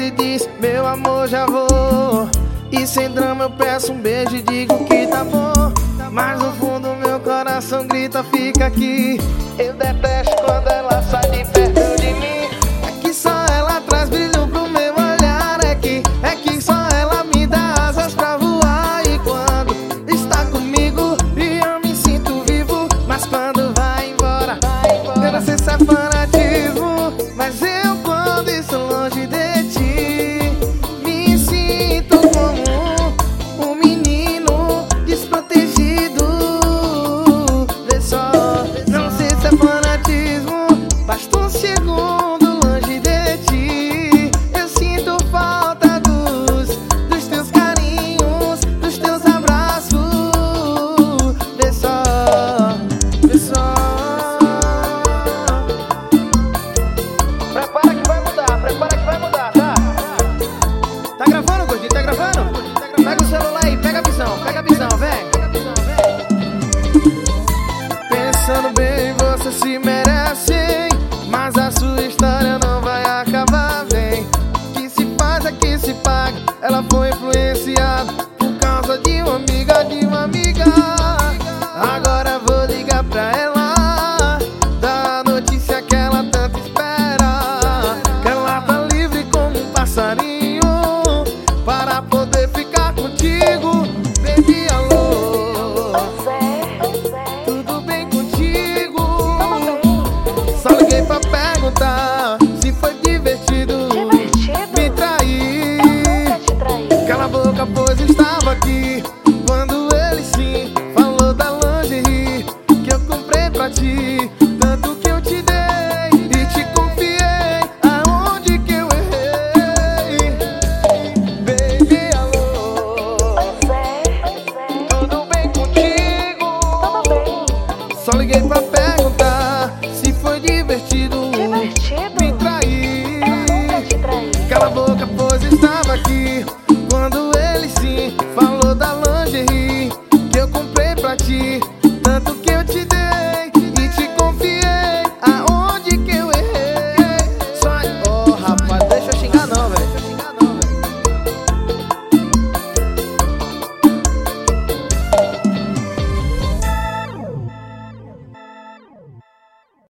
e diz: meu amor, já vou. E sem drama eu peço um beijo e digo que tá bom. Mas no fundo meu coração grita: fica aqui. Eu detesto quando ela sai de perto.